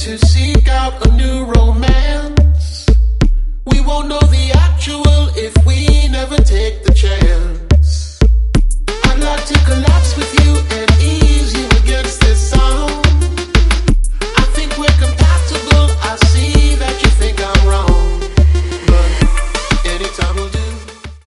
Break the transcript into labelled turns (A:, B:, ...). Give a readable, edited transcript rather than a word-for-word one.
A: to seek out a new romance. We won't know the actual if we never take